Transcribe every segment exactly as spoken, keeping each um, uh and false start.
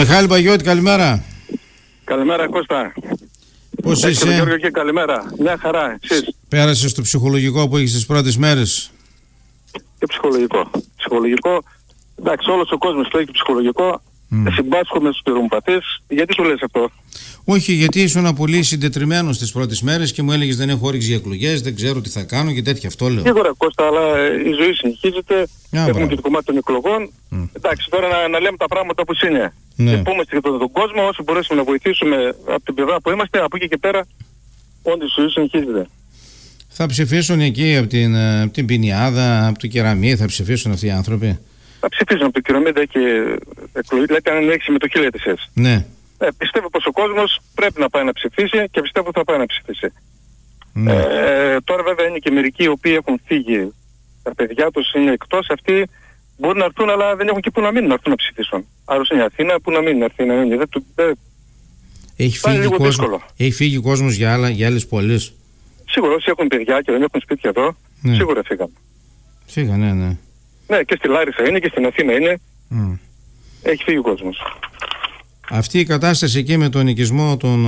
Μιχάλη Παγιώτη, καλημέρα. Καλημέρα Κώστα. Πώς Έξω είσαι? Γιώργο και καλημέρα. Μια χαρά, εσείς? Πέρασες το ψυχολογικό που έχεις τις πρώτες μέρες? Και ψυχολογικό. Ψυχολογικό, εντάξει, όλος ο κόσμος το έχει ψυχολογικό. Mm. Συμπάσχομαι στους πυρομοπαθείς. Γιατί το λες αυτό? Όχι, γιατί ήσουν πολύ συντετριμμένος τις πρώτες μέρες και μου έλεγες δεν έχω όρεξη για εκλογές, δεν ξέρω τι θα κάνω και τέτοια, αυτό λέω. Σίγουρα Κώστα, αλλά η ζωή συνεχίζεται. Yeah, έχουμε μπράβο. και το κομμάτι των εκλογών. Mm. Εντάξει, τώρα να, να λέμε τα πράγματα όπως είναι. Ναι. Και πούμε και τον, τον κόσμο, όσο μπορέσουμε να βοηθήσουμε από την πλευρά που είμαστε, από εκεί και πέρα, όντως η ζωή συνεχίζεται. Θα ψηφίσουν εκεί από την, από την Πινιάδα, από το Κεραμί, θα ψηφίσουν αυτοί οι άνθρωποι? Θα ψηφίσουν από το Κεραμί, δεν έχει εκλογή, λέτε αν έχει συμμετοχή, λέτε εσείς. Ναι. Ε, πιστεύω πως ο κόσμος πρέπει να πάει να ψηφίσει και πιστεύω θα πάει να ψηφίσει. Ναι. Ε, τώρα βέβαια είναι και μερικοί οι οποίοι έχουν φύγει. Τα παιδιά τους είναι εκτός, αυτοί μπορούν να έρθουν αλλά δεν έχουν και πού να μείνουν να έρθουν να ψηφίσουν. Άλλος είναι η Αθήνα, πού να μείνουν να έρθει να μείνει. Δεν, δεν... Έχει, φύγει κόσμο, έχει φύγει κόσμος για, άλλα, για άλλες πόλεις? Σίγουρα όσοι έχουν παιδιά και δεν έχουν σπίτια εδώ, ναι. Σίγουρα φύγαν. Φύγαν, ναι, ναι. Ναι, και στη Λάρισα είναι και στην Αθήνα είναι. Mm. Έχει φύγει ο κόσμος. Αυτή η κατάσταση εκεί με τον οικισμό των,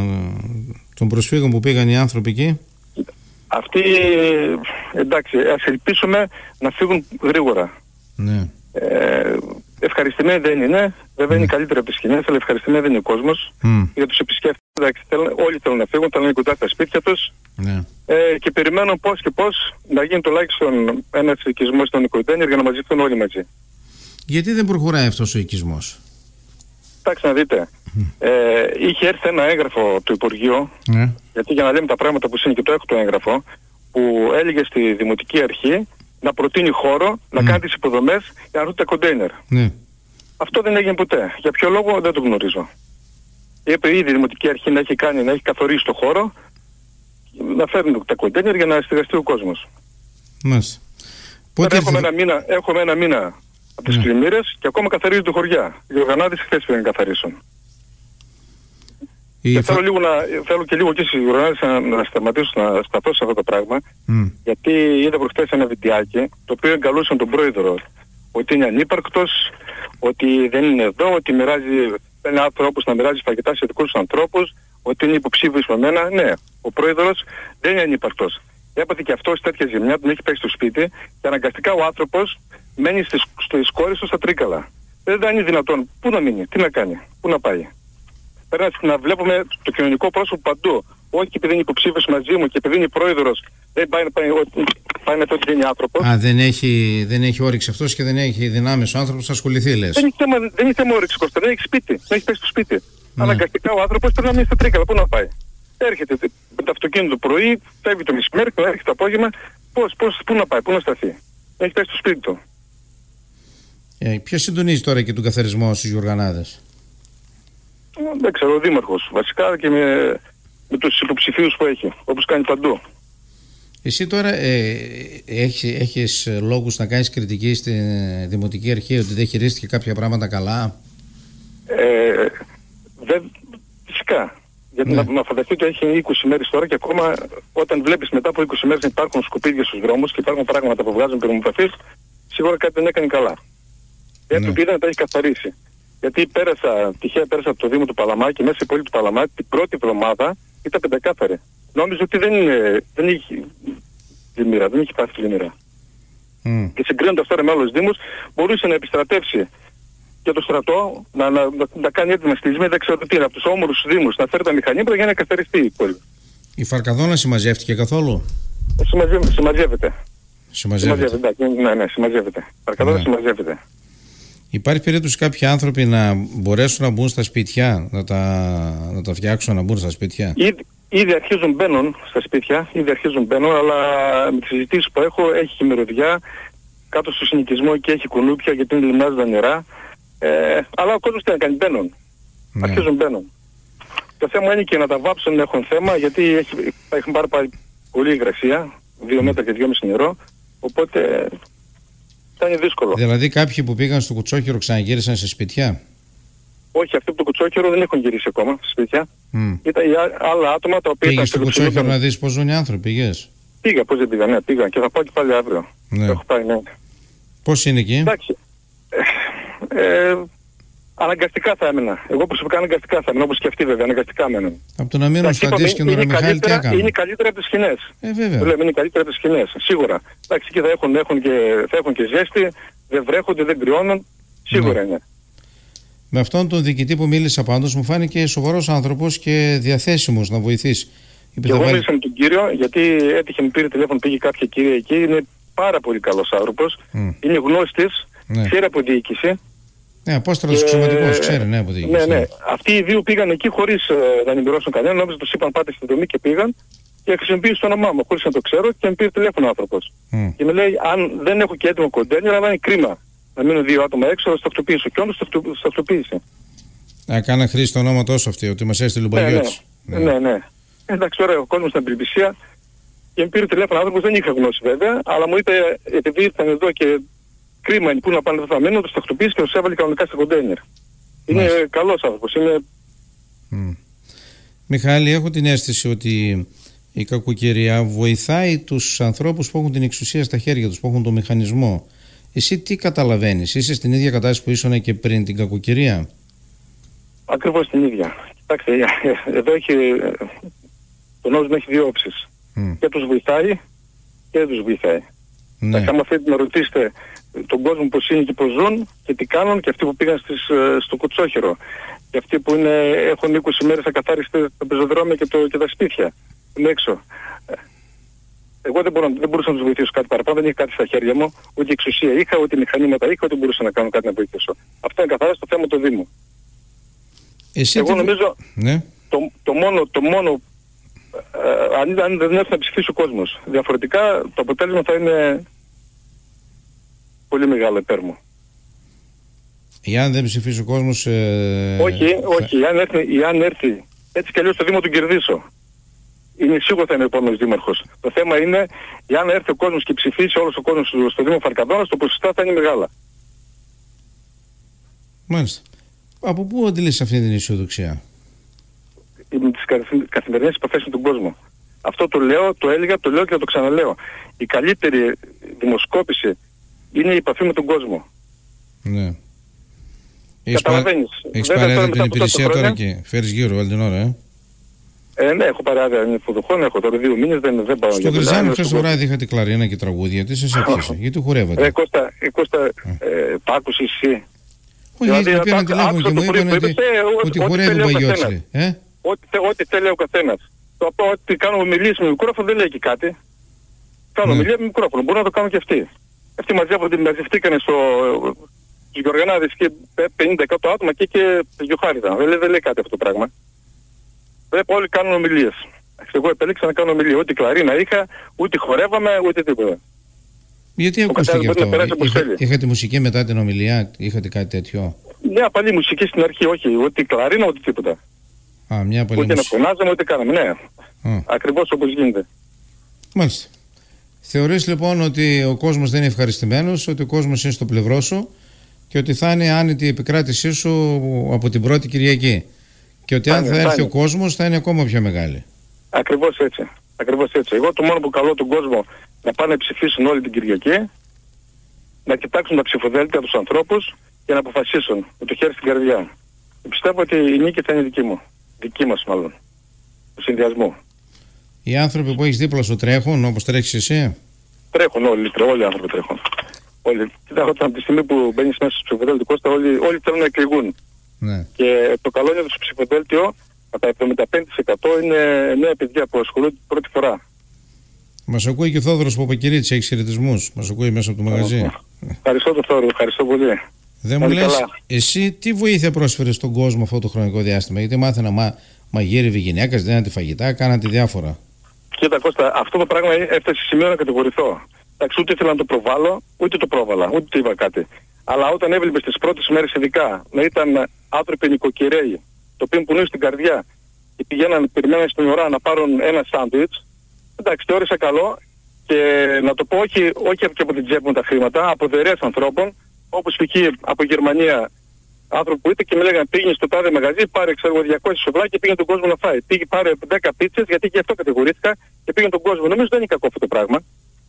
των προσφύγων που πήγαν οι άνθρωποι εκεί. Αυτοί, εντάξει, ας ελπίσουμε να φύγουν γρήγορα. Ναι. Ε, ευχαριστημένοι δεν είναι, βέβαια mm. είναι καλύτερα από τις σκηνές, αλλά ευχαριστημένοι δεν είναι ο κόσμος. Mm. Για τους επισκέπτες, εντάξει, θέλουν, όλοι θέλουν να φύγουν, θέλουν να είναι κοντά στα σπίτια τους. Ναι. Ε, και περιμένουν πώς και πώς να γίνει τουλάχιστον ένας οικισμός των οικογένειων για να μαζευτούν όλοι μαζί. Γιατί δεν προχωράει αυτός ο οικισμός? Εντάξει, να δείτε. Mm. Ε, είχε έρθει ένα έγγραφο του Υπουργείου, mm. γιατί για να λέμε τα πράγματα που είναι και το έχω το έγγραφο, που έλεγε στη Δημοτική Αρχή να προτείνει χώρο, mm. να κάνει τις υποδομές για να έρθουν τα κοντέινερ. Mm. Αυτό δεν έγινε ποτέ. Για ποιο λόγο δεν το γνωρίζω. Είπε ήδη η Δημοτική Αρχή να έχει κάνει, να έχει καθορίσει το χώρο, να φέρνουν τα κοντέινερ για να στεγαστεί ο κόσμος. Μάλιστα. Πότε έχουμε, ένα μήνα, έχουμε ένα μήνα από τις mm. πλημμύρες και ακόμα καθαρίζονται χωριά. Οι οργανάδες χθες πήγαν να καθαρίσουν. Η... Και θέλω, λίγο να, θέλω και λίγο και στις οργανάδες να, να σταματήσω να σταθώ σε αυτό το πράγμα, mm. γιατί είδα προχθές ένα βιντεάκι το οποίο εγκαλούσαν τον πρόεδρο ότι είναι ανύπαρκτος, ότι δεν είναι εδώ, ότι μοιράζει, παίρνει άνθρωπους να μοιράζει φαγητά σε δικούς τους ανθρώπους, ότι είναι υποψήφιος με μένα. Ναι, ο πρόεδρος δεν είναι ανύπαρκτος. Έπαθε και αυτός τέτοια ζημιά, τον έχει πέσει στο σπίτι και αναγκαστικά ο άνθρωπος μένει στις, στις κόρες του στα Τρίκαλα. Δεν είναι δυνατόν. Πού να μείνει, τι να κάνει, πού να πάει? Πρέπει να βλέπουμε το κοινωνικό πρόσωπο παντού. Όχι επειδή είναι υποψήφιος μαζί μου και επειδή είναι πρόεδρος, δεν πάει να πάει, πάει να πει ότι δεν είναι άνθρωπος. Α, δεν έχει, δεν έχει όρεξη αυτός και δεν έχει δυνάμεις ο άνθρωπος να ασχοληθεί, λες? Δεν έχει θέμα, δεν έχει θέμα όρεξη, Κώστα, δεν έχει σπίτι, δεν έχει πέσει στο σπίτι. Ναι. Αναγκαστικά ο άνθρωπος πρέπει να μείνει στα Τρίκαλα, πού να πάει? Έρχεται με το αυτοκίνητο το πρωί, φεύγει το μεσημέρι, έρχεται το απόγευμα, πώς, πώς, πού να πάει, πού να σταθεί? Έχει πέσει στο σπίτι του. Ε, ποιος συντονίζει τώρα και τον καθαρισμό στους οργανάδες? Δεν ξέρω, ο Δήμαρχος βασικά και με, με τους υποψηφίους που έχει, όπως κάνει παντού. Εσύ τώρα ε, έχεις, έχεις λόγους να κάνεις κριτική στη Δημοτική Αρχή ότι δεν χειρίστηκε κάποια πράγματα καλά? Ε, δεν, φυσικά. Γιατί ναι. να, να φανταστείτε ότι έχει είκοσι μέρες τώρα και ακόμα όταν βλέπεις μετά από είκοσι μέρες υπάρχουν σκουπίδια στους δρόμους και υπάρχουν πράγματα που βγάζουν πυρομοπαθείς, σίγουρα κάτι δεν έκανε καλά. Γιατί ναι. πήγα να τα έχει καθαρίσει. Γιατί πέρασα, τυχαία πέρασα από το Δήμο του Παλαμά και μέσα σε πόλη του Παλαμά την πρώτη εβδομάδα ήταν πεντακάθαρη. Νόμιζα ότι δεν, είναι, δεν είχε πλημμύρα, δεν είχε πάθει πλημμύρα. Mm. Και συγκρίνοντας τώρα με άλλους Δήμους, μπορούσε να επιστρατεύσει και το στρατό να, να, να, να κάνει έτοιμα στυλισμένη, δεν ξέρω τι είναι, από τους όμορους Δήμους να φέρει τα μηχανήματα για να καθαριστεί η πόλη. Η Φαρκαδόνα συμμαζεύτηκε καθόλου? Συμμαζεύεται. Συμμαζεύεται. Συμμαζεύεται. Ναι, ναι, συμμαζεύεται. Η Φαρκαδόνα ναι. συμμαζεύεται. Υπάρχει περίπτωση κάποιοι άνθρωποι να μπορέσουν να μπουν στα σπίτια, να τα, να τα φτιάξουν να μπουν στα σπίτια? Ήδη, ήδη αρχίζουν μπαίνουν στα σπίτια, ήδη αρχίζουν μπαίνουν, αλλά με τις συζητήσεις που έχω έχει χειμεροδιά, κάτω στο συνοικισμό και έχει κουνούπια γιατί είναι λιμνάζοντα νερά. Ε, αλλά ο κόσμος τι να κάνει, μπαίνουν. Ναι. Αρχίζουν μπαίνουν. Το θέμα είναι και να τα βάψουν έχουν θέμα, γιατί έχει, έχουν πάρει, πάρει πολύ υγρασία, δύο μέτρα και δυόμιση νερό, οπότε θα είναι δύσκολο. Δηλαδή κάποιοι που πήγαν στο Κουτσόχυρο ξαναγύρισαν σε σπίτια? Όχι, αυτοί από το Κουτσόχυρο δεν έχουν γυρίσει ακόμα σε σπίτια. Mm. Ήταν άλλα άτομα τα οποία... Πήγες στο Κουτσόχυρο να δεις πώς ζουν οι άνθρωποι, πήγες? Πήγα, πώς δεν πήγα, ναι, πήγα και θα πάω και πάλι αύριο. Ναι. Έχω πάει, ναι. Πώς είναι εκεί? Εντάξει. Ε, ε, αναγκαστικά θα έμενα. Εγώ προσωπικά αναγκαστικά θα έμενα, όπως και αυτοί βέβαια, αναγκαστικά έμεναν. Από το να μείνουν στο Αντίσκηνο, ρε Μιχάλη, τι έκαναν? Είναι καλύτερα από τις σκηνές. Ε, βέβαια. Το λέμε, είναι καλύτερα από τις σκηνές, σίγουρα. Εντάξει, εκεί θα έχουν, έχουν, και, θα έχουν και ζέστη, δεν βρέχονται, δεν κρυώνουν, σίγουρα ναι. είναι. Με αυτόν τον διοικητή που μίλησα πάντως μου φάνηκε σοβαρός άνθρωπος και διαθέσιμος να βοηθήσει. Και εγώ μίλησα με τον κύριο, γιατί έτυχε, μου πήρε τηλέφωνο, πήγε κάποια κυρία εκεί, είναι πάρα πολύ καλός άνθρωπος, mm. είναι γνώστης, ναι. ξέρει από διοίκηση. Ναι, απόστολος αξιωματικός, ξέρει, ναι, από διοίκηση. Ναι, ναι. Αυτοί οι δύο πήγαν εκεί χωρίς uh, να ενημερώσουν κανέναν, νόμιζα τους είπαν πάτε στη δομή και πήγαν και χρησιμοποίησε το όνομά μου, χωρίς να το ξέρω και με πήρε τηλέφωνο ο άνθρωπος. Mm. Και με λέει, αν δεν έχω και έτοιμο κοντέινερ, αλλά είναι κρίμα να μείνουν δύο άτομα έξω, θα σταυτοποιήσω. Και όντως σταυτοποίησε. Α, κάνα χρήση το όνομα τόσο αυτή, ότι μας έστειλε ο Μπαγιώτης. Ναι, ναι, ναι, ναι. Εντάξει, ωραία, ο κόσμος στην απελπισία και με πήρε τηλέφωνο άνθρωπος, δεν είχα γνώση βέβαια, αλλά μου είπε, επειδή ήρθαν εδώ και κρίμα είναι που να πάνε, δεν θα μείνουν, τους τακτοποίησε και τους έβαλε κανονικά στα κοντέινερ. Είναι Μάλιστα. καλός άνθρωπος, είναι... Mm. Μιχάλη, έχω την αίσθηση ότι η κακοκαιρία βοηθάει τους ανθρώπους που έχουν την εξουσία στα χέρια τους, που έχουν τον μηχανισμό. Εσύ τι καταλαβαίνεις, είσαι στην ίδια κατάσταση που ήσουν και πριν την κακοκαιρία? Ακριβώς την ίδια. Κοιτάξτε, εδώ έχει, το νόμισμα έχει δύο όψεις. Mm. Και τους βοηθάει και δεν τους βοηθάει. Ναι. Αν θέλετε να ρωτήσετε τον κόσμο πώς είναι και πώς ζουν και τι κάνουν, και αυτοί που πήγαν στις, στο Κουτσόχερο και αυτοί που είναι, έχουν είκοσι μέρες ακαθάριστες τα πεζοδρόμια και, το, και τα σπίτια είναι έξω. Εγώ δεν, μπορώ, δεν μπορούσα να τους βοηθήσω κάτι παραπάνω, δεν είχα κάτι στα χέρια μου, ούτε εξουσία είχα, ούτε μηχανήματα είχα, ούτε μπορούσα να κάνω κάτι να βοηθήσω. Αυτό είναι καθαρά στο θέμα του Δήμου. Εσύ Εγώ τι... νομίζω ναι. το, το μόνο, το μόνο ε, αν, αν δεν έρθει να ψηφίσει ο κόσμος. Διαφορετικά το αποτέλεσμα θα είναι πολύ μεγάλο υπέρ μου. Εάν δεν ψηφίσει ο κόσμος... Ε... Όχι, όχι. Εάν έρθει, εάν έρθει έτσι κι αλλιώς το Δήμο τον κερδίσω. Είναι σίγουρα θα είναι ο επόμενος δήμαρχος. Το θέμα είναι, εάν έρθει ο κόσμος και ψηφίσει όλος ο κόσμος στο Δήμο Φαρκαδόνας, το ποσοστά θα είναι μεγάλα. Μάλιστα. Από πού αντιλήσεις αυτή την αισιοδοξία? Με τις καθημερινές επαφές με τον κόσμο. Αυτό το λέω, το έλεγα, το λέω και θα το ξαναλέω. Η καλύτερη δημοσκόπηση είναι η επαφή με τον κόσμο. Ναι. Καταλαβαίνεις. Έχεις πάρει άδεια την υπηρεσία τώρα και φέρεις γύρω όλη την ώρα, ε? Ε, ναι, έχω πάρει άδεια υποδοχών, έχω τώρα δύο μήνες, δεν, δεν πάω. Στο Γρυζάνο χθες το βράδυ είχα την κλαρίνα και τραγούδια, τι σας έπιασε, γιατί χορεύατε? Ε, Κώστα, ε, Κώστα ε, τ' άκουσες εσύ? Όχι, γιατί με πήραν τηλέφωνο και μου είπαν ότι χορεύει ο Μπαγιώτης. Ό,τι θέλει ο καθένας. Το απλό ότι κάνω ομιλίες με μικρόφωνο δεν λέει και κάτι. Κάνω ομιλία με μικρόφωνο, μπορούν να το κάνουν και αυτοί. Αυτοί μαζεύτηκαν στο... στους Γεωργιανάδες και πενήντα εκατό άτομα και και Γιοχάριδα. Δεν, δεν λέει κάτι αυτό το πράγμα. Βλέπω όλοι κάνουν ομιλίες. Εγώ επέλεξα να κάνω ομιλία. Ούτε κλαρίνα είχα, ούτε χορεύαμε, ούτε τίποτα. Γιατί ακούστηκε αυτό? Είχα, είχατε μουσική μετά την ομιλία, είχατε κάτι τέτοιο? Μια παλή μουσική στην αρχή, όχι, ούτε κλαρίνα, ούτε τίποτα. Α, μια παλή ούτε μουσική. Να φωνάζαμε, ούτε κάναμε, ναι. Α. Ακριβώς όπως γίνεται. Μάλιστα. Θεωρείς λοιπόν ότι ο κόσμος δεν είναι ευχαριστημένος, ότι ο κόσμος είναι στο πλευρό σου και ότι θα είναι άνετη η επικράτησή σου από την πρώτη Κυριακή. Και ότι αν θα, θα έρθει θα ο κόσμος θα είναι ακόμα πιο μεγάλη. Ακριβώς έτσι. Ακριβώς έτσι. Εγώ το μόνο που καλώ τον κόσμο να πάνε να ψηφίσουν όλη την Κυριακή, να κοιτάξουν τα ψηφοδέλτια τους ανθρώπους και να αποφασίσουν με το χέρι στην καρδιά. Και πιστεύω ότι η νίκη θα είναι δική μου. Δική μας μάλλον. Του συνδυασμού. Οι άνθρωποι που έχεις δίπλα σου τρέχουν όπως τρέχεις εσύ? Τρέχουν όλοι, όλοι οι άνθρωποι τρέχουν. Όλοι. Κοιτάξτε, από τη στιγμή που μπαίνεις μέσα στο ψηφοδέλτιο Κώστα, όλοι, όλοι θέλουν να εκλεγούν. Ναι. Και το καλό είναι το ψηφοδέλτιο, κατά εβδομήντα πέντε τοις εκατό είναι νέα παιδιά που ασχολούνται πρώτη φορά. Μας ακούει και ο Θόδωρος Παπακυρίτης, έχει χαιρετισμούς. Μας ακούει μέσα από το μαγαζί. Ευχαριστώ τον Θόδωρο, ευχαριστώ πολύ. Δεν μου λες, εσύ τι βοήθεια πρόσφερες στον κόσμο αυτό το χρονικό διάστημα? Γιατί μάθαινα μα, μαγείρευε γυναίκας, δίνατε φαγητά, κάνατε διάφορα. Κοίτα Κώστα, αυτό το πράγμα έφτασε σημείο να κατηγορηθώ. Εντάξει, ούτε ήθελα να το προβάλλω, ούτε το πρόβαλα, ούτε το είπα κάτι. Αλλά όταν έβλεπες τις πρώτες μέρες ειδικά να ήταν άνθρωποι νοικοκυρέοι, το οποίο πονούσε στην καρδιά και πηγαίναν, περιμέναν στην ώρα να πάρουν ένα σάντουιτς, εντάξει, θεώρησα καλό και να το πω όχι, όχι και από την τσέπη μου τα χρήματα, από δωρεές ανθρώπων, όπως π.χ. από Γερμανία άνθρωποι που είτε και με λέγανε πήγαινε στο τάδε μαγαζί, πάρε ξέρω διακόσια σουβλάκια και πήγαινε τον κόσμο να φάει. Πήγε πάρε δέκα πίτσες, γιατί και αυτό κατηγορήθηκα και πήγαινε τον κόσμο. Νομίζω δεν είναι κακό αυτό το πράγμα.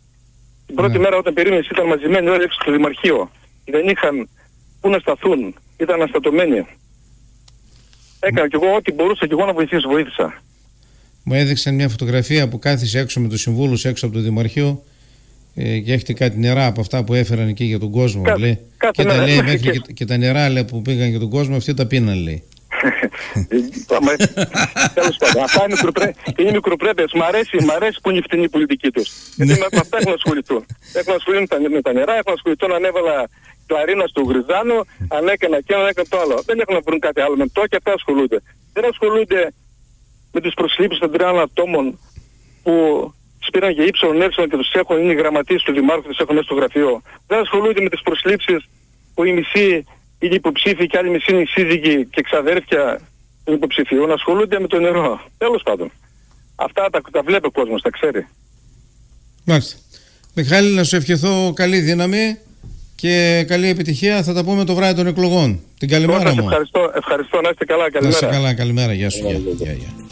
Την πρώτη ναι. μέρα όταν περίμενες ήταν μαζεμένοι όλοι έξω στο Δημαρχείο. Δεν είχαν πού να σταθούν. ήταν αναστατωμένη. Έκανα κι εγώ ό,τι μπορούσα κι εγώ να βοηθήσω, βοήθησα. Μου έδειξαν μια φωτογραφία που κάθισε έξω με τους συμβούλους έξω από το Δημαρχείο ε, και έχετε κάτι νερά από αυτά που έφεραν εκεί για τον κόσμο. Κα, λέει. Και, τα, λέει, μέχρι και, και τα νερά, λέει, που πήγαν για τον κόσμο, αυτοί τα πίναν, λέει. Τέλος πάντων, αυτά είναι μικροπρέπειες. Μ' αρέσει, μ' αρέσει που είναι η φτηνή πολιτική τους. Γιατί με αυτά έχουν ασχοληθούν. Έχουν ασχοληθούν με τα νερά, έχουν ασχοληθούν αν έβαλα κλαρίνα στο Γριζάνο, αν έκανα και αν έκανα το άλλο. Δεν έχουν να βρουν κάτι άλλο με το και αυτά ασχολούνται. Δεν ασχολούνται με τις προσλήψεις των τριών ατόμων που τους πήραν για ύψον έψον και τους έχουν, είναι οι γραμματείς του Δημάρχου, τους έχουν μέσα στο γραφείο. Δεν ασχολούνται με τις προσλήψεις που η μισή είναι υποψήφοι και άλλοι μισή είναι σύζυγοι και ξαδέρφια των υποψηφίων. Ασχολούνται με το νερό. Τέλος πάντων. Αυτά τα, τα βλέπει ο κόσμος, τα ξέρει. Μάλιστα. Μιχάλη, να σου ευχηθώ καλή δύναμη και καλή επιτυχία. Θα τα πούμε το βράδυ των εκλογών. Την καλημέρα μου. Ευχαριστώ, ευχαριστώ. Να είστε καλά. Καλημέρα. Να είστε καλά. Καλημέρα. Γεια σου. Γεια, γεια, γεια.